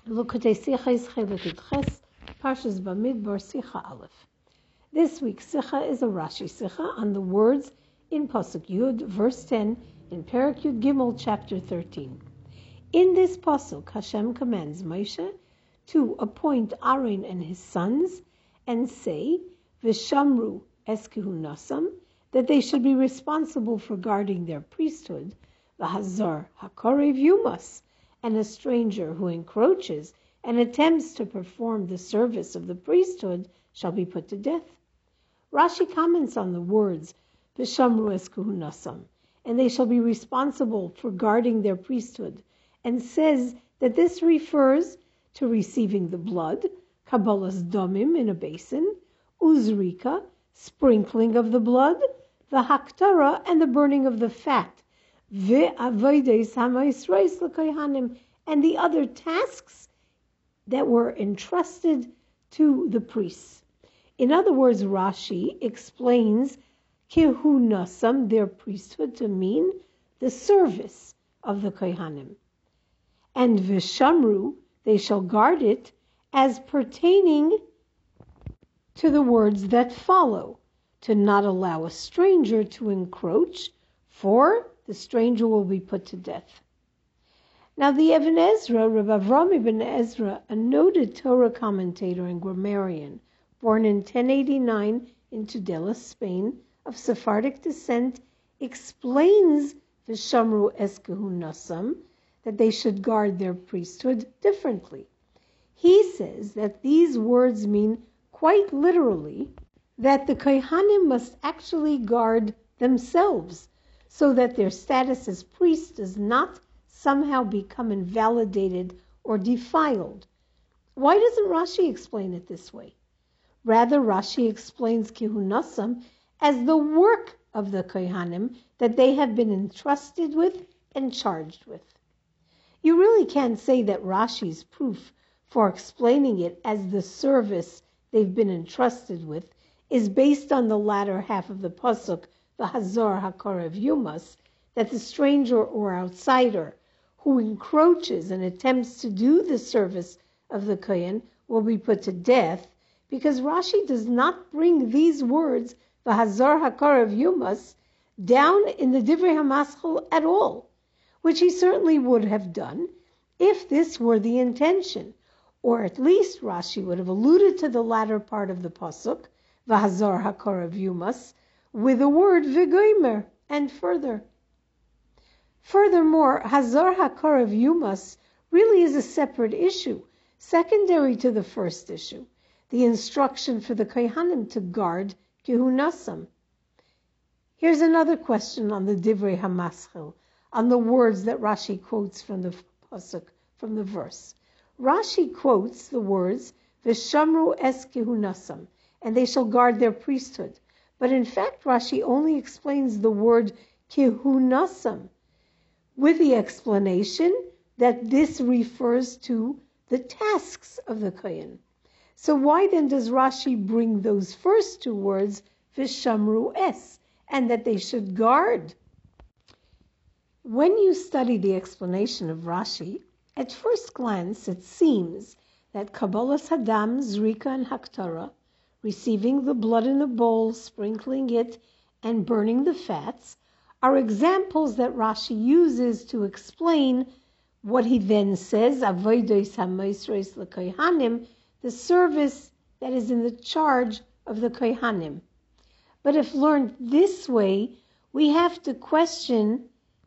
L'Likutei Sicha is Chelik Ches, Parshas Bamidbar Sicha Aleph. This week's Sicha is a Rashi Sicha on the words in Pasuk Yud, verse 10, in Perek Yud Gimel, chapter 13. In this Pasuk, Hashem commands Moshe to appoint Aaron and his sons and say, V'shamru eskehu nasam, that they should be responsible for guarding their priesthood, V'hazar hakorev yumas, and a stranger who encroaches and attempts to perform the service of the priesthood shall be put to death. Rashi comments on the words, V'shamru eskehu nasam, and they shall be responsible for guarding their priesthood, and says that this refers to receiving the blood, kabbalas domim in a basin, uzrika, sprinkling of the blood, the haktara, and the burning of the fat, ve'avodes ha'ma'isreis l'kohanim, and the other tasks that were entrusted to the priests. In other words, Rashi explains kehu nasam, their priesthood, to mean the service of the kohanim. And v'shamru, they shall guard it, as pertaining to the words that follow, to not allow a stranger to encroach, for the stranger will be put to death. Now the Ibn Ezra, Rabbi Avram Ibn Ezra, a noted Torah commentator and grammarian, born in 1089 in Tudela, Spain, of Sephardic descent, explains V'shamru eskehu nasam, that they should guard their priesthood differently. He says that these words mean quite literally that the kohanim must actually guard themselves so that their status as priests does not somehow become invalidated or defiled. Why doesn't Rashi explain it this way? Rather, Rashi explains kehu nasam as the work of the kohanim that they have been entrusted with and charged with. You really can't say that Rashi's proof for explaining it as the service they've been entrusted with is based on the latter half of the pasuk, V'hazar hakorev yumas, that the stranger or outsider who encroaches and attempts to do the service of the kohen will be put to death, because Rashi does not bring these words, V'hazar hakorev yumas, down in the Divrei HaMaschil at all, which he certainly would have done if this were the intention, or at least Rashi would have alluded to the latter part of the pasuk, V'hazar hakorev yumas, with the word v'goimer, and further. Furthermore, Hazar hakorev yumas really is a separate issue, secondary to the first issue, the instruction for the kohanim to guard kehu nasam. Here's another question on the Divrei HaMaschil, on the words that Rashi quotes from the pasuk, from the verse. Rashi quotes the words, V'shamru eskehu nasam, and they shall guard their priesthood. But in fact, Rashi only explains the word kehu nasam, with the explanation that this refers to the tasks of the kohen. So why then does Rashi bring those first two words, V'shamru es, and that they should guard? When you study the explanation of Rashi, at first glance it seems that Kabbalas Hadam, Zrika, and Haktara, receiving the blood in the bowl, sprinkling it, and burning the fats, are examples that Rashi uses to explain what he then says, Avodos HaMoisres l'Kohanim, the service that is in the charge of the Kohanim. But if learned this way, we have to question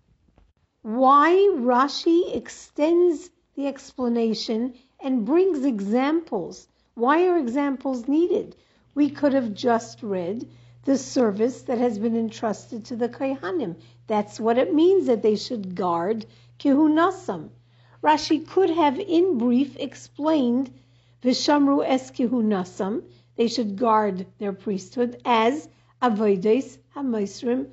why Rashi extends the explanation and brings examples. Why are examples needed? We could have just read the service that has been entrusted to the kohanim. That's what it means that they should guard kehu nasam. Rashi could have in brief explained V'shamru es kehu nasam, they should guard their priesthood as avodos ha'moisrim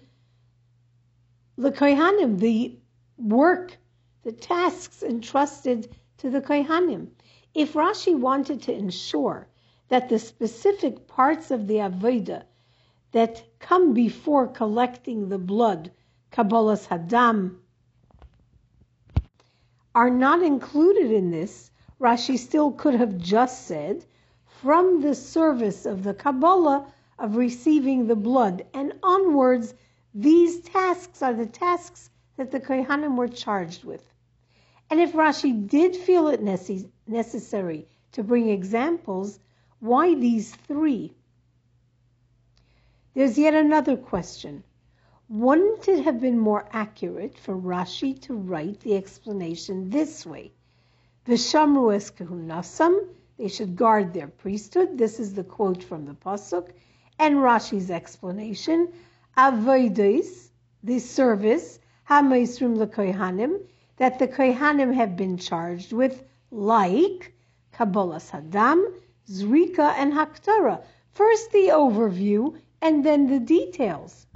l'kohanim, the work, the tasks entrusted to the kohanim. If Rashi wanted to ensure that the specific parts of the avodah that come before collecting the blood, Kabbalas Hadam, are not included in this, Rashi still could have just said, from the service of the Kabbalah of receiving the blood and onwards, these tasks are the tasks that the Kohanim were charged with. And if Rashi did feel it necessary to bring examples, why these three? There's yet another question. Wouldn't it have been more accurate for Rashi to write the explanation this way? V'shamru es kehunasam, they should guard their priesthood. This is the quote from the Pasuk. And Rashi's explanation, avodos, the service, hameisrim lekohanim, that the kohanim have been charged with, like Kabbalas Hadam, Zrika, and Haktara. First the overview, and then the details.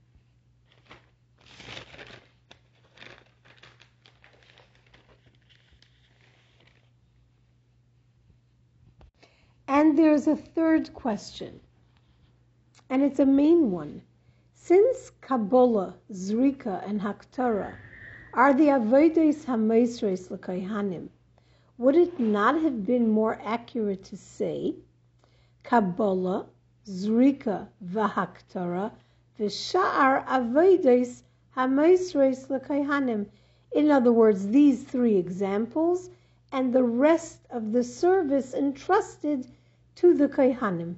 And there's a third question, and it's a main one. Since Kabbalah, Zrika, and Haktara are the avodos hameisres l'kohanim, would it not have been more accurate to say Kabbalah, Zrika, v'Haktara, v'sha'ar avodos hameisres l'kohanim? In other words, these three examples and the rest of the service entrusted to the Kohanim.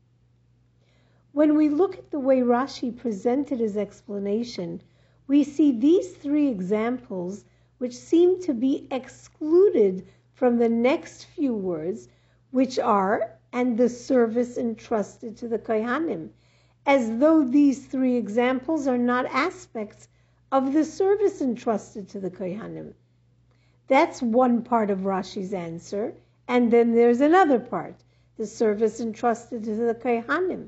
When we look at the way Rashi presented his explanation, we see these three examples which seem to be excluded from the next few words, which are, and the service entrusted to the Kohanim, as though these three examples are not aspects of the service entrusted to the Kohanim. That's one part of Rashi's answer, and then there's another part, the service entrusted to the Kohanim.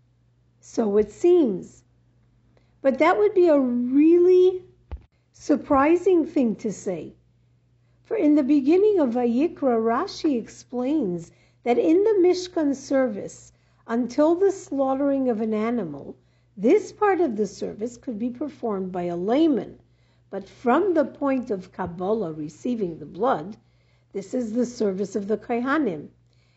So it seems. But that would be a really surprising thing to say. For in the beginning of Vayikra, Rashi explains that in the Mishkan service, until the slaughtering of an animal, this part of the service could be performed by a layman. But from the point of Kabbalah, receiving the blood, this is the service of the Kohanim.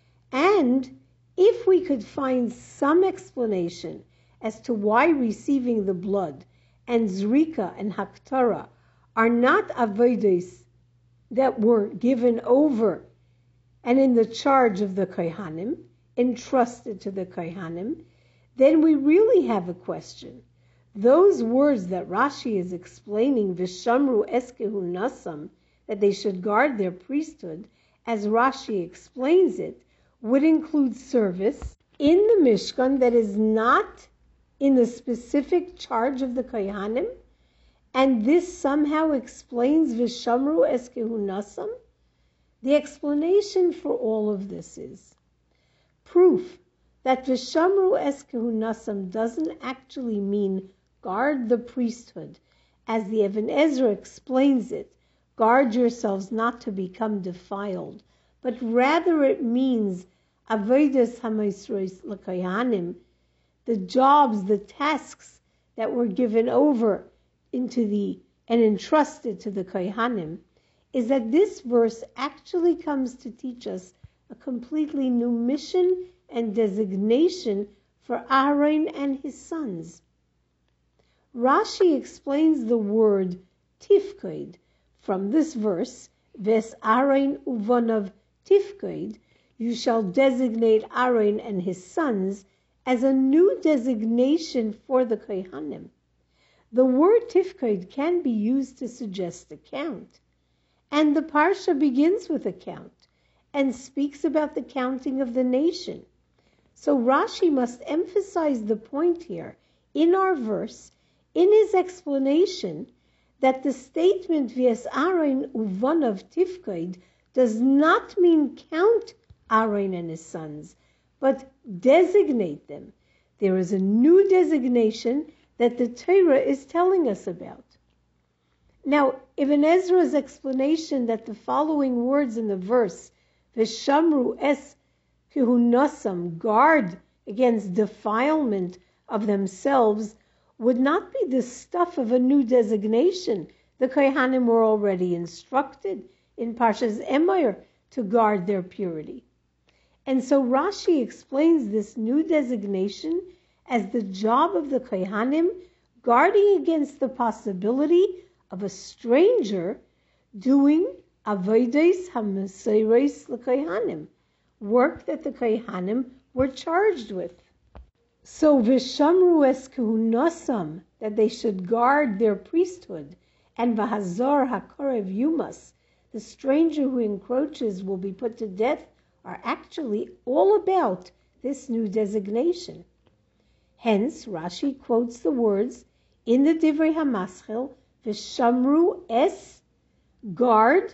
And if we could find some explanation as to why receiving the blood and Zrika and Haktara are not avodos that were given over and in the charge of the Kohanim, entrusted to the Kohanim, then we really have a question. Those words that Rashi is explaining, V'shamru es kehunasam, that they should guard their priesthood, as Rashi explains it, would include service in the Mishkan that is not in the specific charge of the Kohanim, and this somehow explains V'shamru es kehunasam? The explanation for all of this is proof that V'shamru es kehunasam doesn't actually mean guard the priesthood, as the Even Ezra explains it, guard yourselves not to become defiled, but rather it means avodas hameisros l'kohanim, the jobs, the tasks that were given over into and entrusted to the Kohanim, is that this verse actually comes to teach us a completely new mission and designation for Aaron and his sons. Rashi explains the word tifkoid from this verse, Ves Aaron uvonav tifkoid, you shall designate Aaron and his sons, as a new designation for the Kohanim. The word tifkoid can be used to suggest a count, and the parsha begins with a count and speaks about the counting of the nation. So Rashi must emphasize the point here in our verse, in his explanation, that the statement V'es Aaron uvonav tifkoid does not mean count Aaron and his sons, but designate them. There is a new designation that the Torah is telling us about. Now, Ibn Ezra's explanation that the following words in the verse, V'shamru es kehunasam, guard against defilement of themselves, would not be the stuff of a new designation. The Kohanim were already instructed in Parshas Emor to guard their purity. And so Rashi explains this new designation as the job of the Kohanim guarding against the possibility of a stranger doing avodos hamesores l'Kohanim, work that the Kohanim were charged with. So v'shamru es kehunosam, that they should guard their priesthood, and v'hazor hakorev yumas, the stranger who encroaches will be put to death, are actually all about this new designation. Hence, Rashi quotes the words in the Divrei HaMaschil, v'shamru es, guard,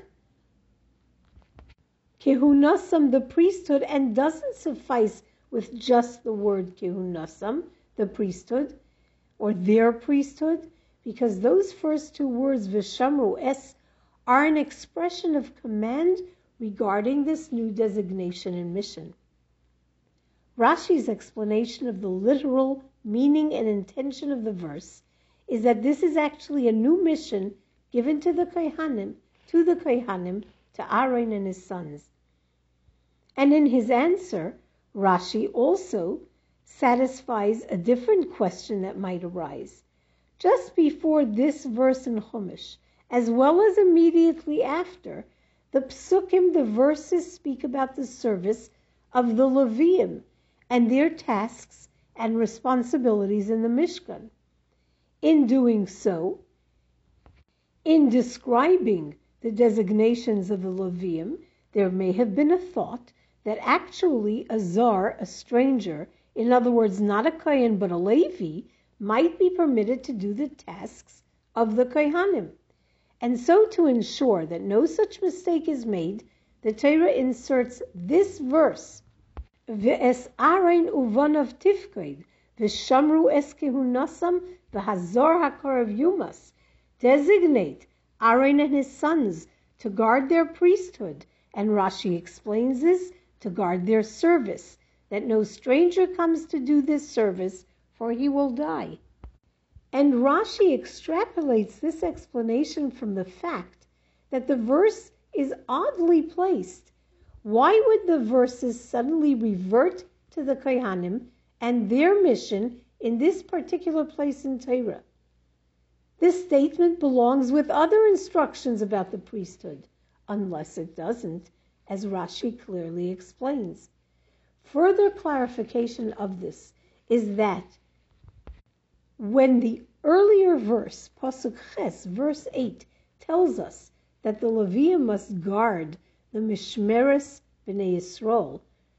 kehunasam, the priesthood, and doesn't suffice with just the word kehunasam, the priesthood, or their priesthood, because those first two words, v'shamru es, are an expression of command regarding this new designation and mission. Rashi's explanation of the literal meaning and intention of the verse is that this is actually a new mission given to the Kohanim, to Aaron and his sons. And in his answer, Rashi also satisfies a different question that might arise. Just before this verse in Chumash, as well as immediately after, the psukim, the verses, speak about the service of the Leviim and their tasks and responsibilities in the Mishkan. In doing so, in describing the designations of the Leviim, there may have been a thought that actually a zar, a stranger, in other words, not a Kohen but a Levi, might be permitted to do the tasks of the Kohanim. And so to ensure that no such mistake is made, the Torah inserts this verse, V'es Aaron uvanav tifkod, v'shamru es kehunasam, v'hazor hakorav yumas, designate Aaron and his sons to guard their priesthood, and Rashi explains this, to guard their service, that no stranger comes to do this service, for he will die. And Rashi extrapolates this explanation from the fact that the verse is oddly placed. Why would the verses suddenly revert to the Kohanim and their mission in this particular place in Torah? This statement belongs with other instructions about the priesthood, unless it doesn't, as Rashi clearly explains. Further clarification of this is that when the earlier verse, Pasuk Ches, verse 8, tells us that the Levium must guard the Mishmeres B'nai Yisrael,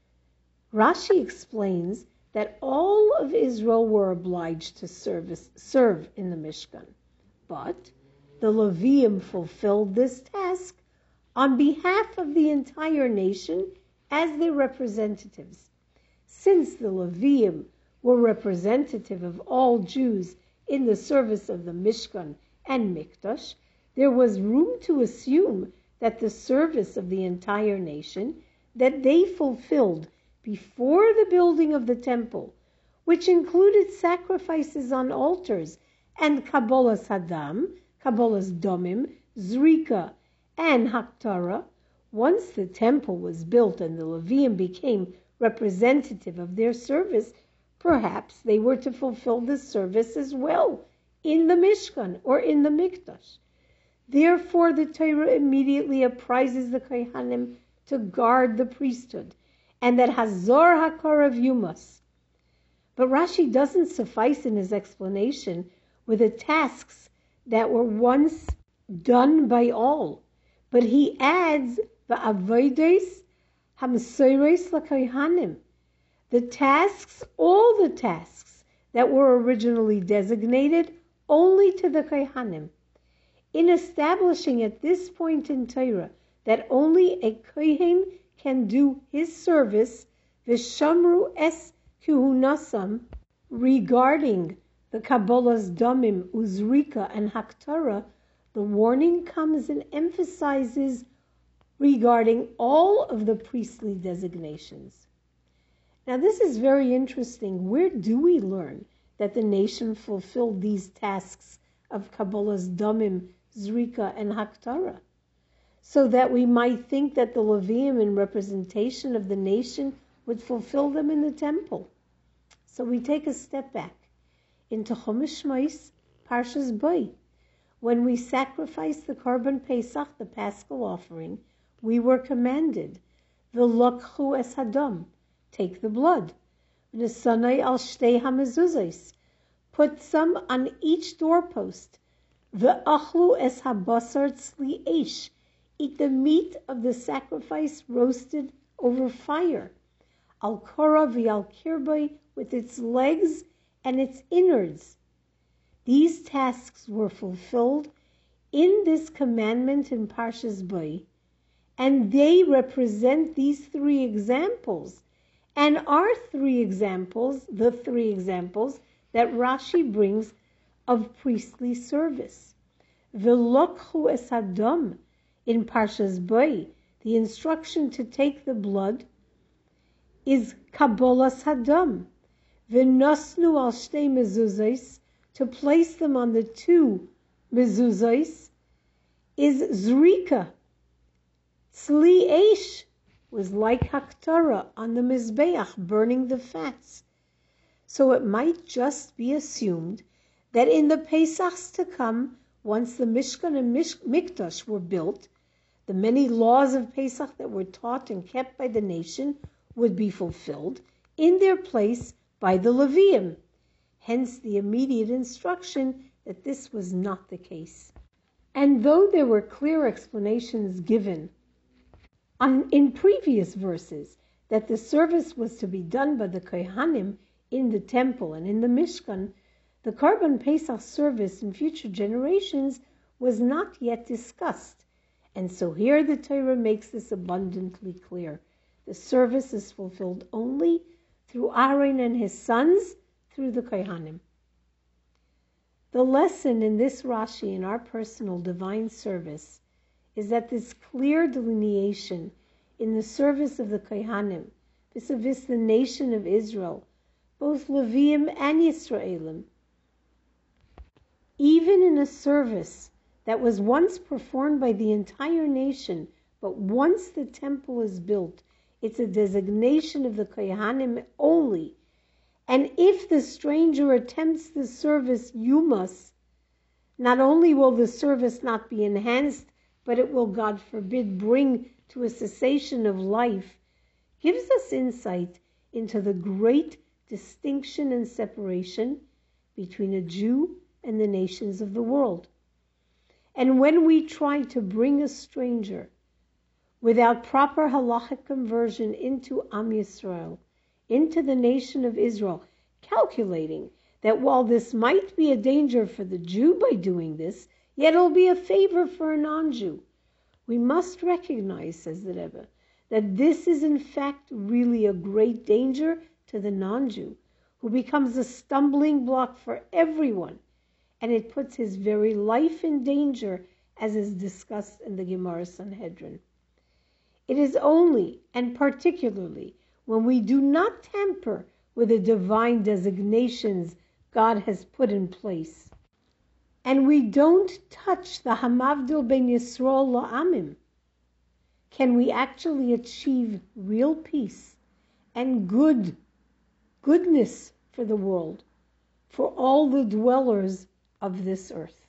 Rashi explains that all of Israel were obliged to serve in the Mishkan. But the Levium fulfilled this task on behalf of the entire nation as their representatives. Since the Levium were representative of all Jews in the service of the Mishkan and Mikdash, there was room to assume that the service of the entire nation that they fulfilled before the building of the temple, which included sacrifices on altars and Kabbalas Hadam, Kabbalas Domim, Zrika, and Haktara, once the temple was built and the Levium became representative of their service, perhaps they were to fulfill this service as well in the Mishkan or in the Mikdash. Therefore, the Torah immediately apprises the Kohanim to guard the priesthood, and that Hazor HaKorav Yumas. But Rashi doesn't suffice in his explanation with the tasks that were once done by all, but he adds Va'avodos Hamesores LaKohanim, the tasks, all the tasks that were originally designated only to the Kohanim. In establishing at this point in Torah that only a Kohen can do his service, V'shamru es kuhunasam, regarding the Kabbalas Domim, Uzrika, and Haktara, the warning comes and emphasizes regarding all of the priestly designations. Now this is very interesting. Where do we learn that the nation fulfilled these tasks of Kabbalas Domim, Zrika, and Haktara? so that we might think that the Levium in representation of the nation would fulfill them in the temple. So we take a step back into Chumash Shmos, Parshas Bo. When we sacrifice the Korban Pesach, the Paschal offering, we were commanded, V'lokchu es hadam, take the blood, V'nesanai al shtei hamezuzos, put some on each doorpost, V'achlu es habasar tzli eish, eat the meat of the sacrifice roasted over fire, al korah v'al kirboi, with its legs and its innards. These tasks were fulfilled in this commandment in Parshas Bo, and they represent these three examples, and are three examples, the three examples that Rashi brings of priestly service. V'lokchu es hadam, in Parshas Bo, the instruction to take the blood is Kabbalas hadam. V'nosnu al shtei mezuzos, to place them on the two mezuzos, is zrika. Tzli eish was like haktara on the mizbeach, burning the fats. So it might just be assumed that in the Pesachs to come, once the Mishkan and Mikdash were built, the many laws of Pesach that were taught and kept by the nation would be fulfilled in their place by the Levium. Hence the immediate instruction that this was not the case. And though there were clear explanations given in previous verses that the service was to be done by the Kohanim in the temple and in the Mishkan, the Korban Pesach service in future generations was not yet discussed. And so here the Torah makes this abundantly clear. The service is fulfilled only through Aaron and his sons, through the Kohanim. The lesson in this Rashi in our personal divine service is that this clear delineation in the service of the Kohanim vis-a-vis the nation of Israel, both Leviim and Yisraelim, even in a service that was once performed by the entire nation, but once the temple is built, it's a designation of the Kohanim only. And if the stranger attempts the service yumas, not only will the service not be enhanced, but it will, God forbid, bring to a cessation of life, gives us insight into the great distinction and separation between a Jew and the nations of the world. And when we try to bring a stranger without proper halachic conversion into Am Yisrael, into the nation of Israel, calculating that while this might be a danger for the Jew by doing this, yet it'll be a favor for a non-Jew, we must recognize, says the Rebbe, that this is in fact really a great danger to the non-Jew, who becomes a stumbling block for everyone, and it puts his very life in danger, as is discussed in the Gemara Sanhedrin. It is only, and particularly, when we do not tamper with the divine designations God has put in place, and we don't touch the Hamavdil ben Yisrael la'amim, can we actually achieve real peace and goodness for the world, for all the dwellers of this earth.